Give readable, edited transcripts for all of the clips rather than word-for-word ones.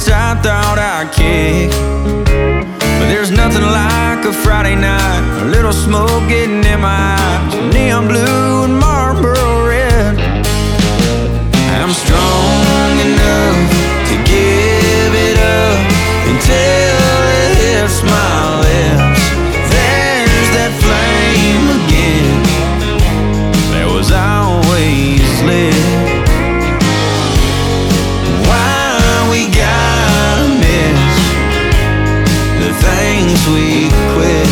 habits I thought I'd kick. But there's nothing like a Friday night, a little smoke getting in my eyes, neon blue and Marlboro red. I'm strong enough to give it up until it hits my lips. There's that flame again that was always lit. Why we gotta miss the things we quit?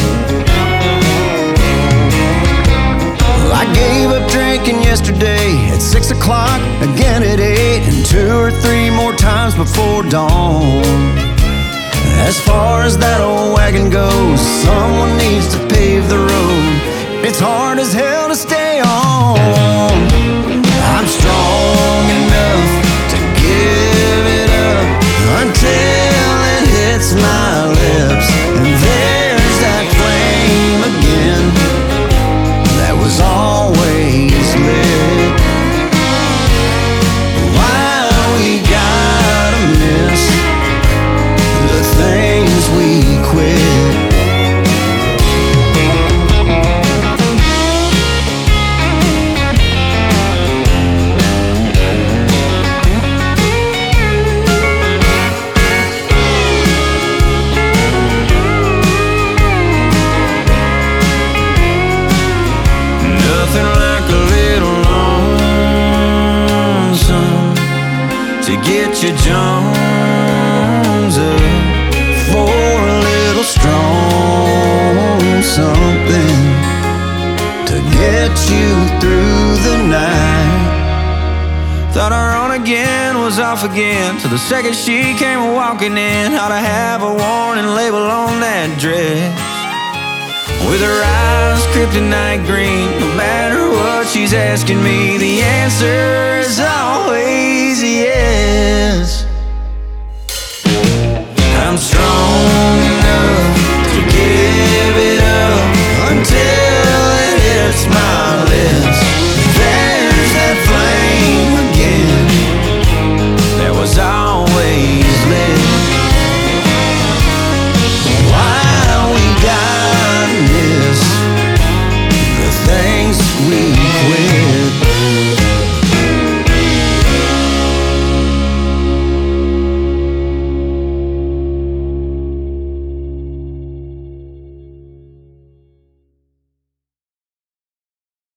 Well, I gave up drinking yesterday at 6 o'clock, again at 8, and 2 or 3 more times before dawn. As far as that old wagon goes, someone needs to pave the road. It's hard as hell to stay on. I'm strong enough to give it up until it hits my lips. And there's that flame again that was always lit. Why we gotta miss the things we quit? Nothing like a little lonesome to get your Jones up, for a little strong something to get you through the night. Thought our on again was off again, till the second she came walking in. Ought to have a warning label on that dress, with her eyes kryptonite green. No matter what she's asking me, the answer is always yes.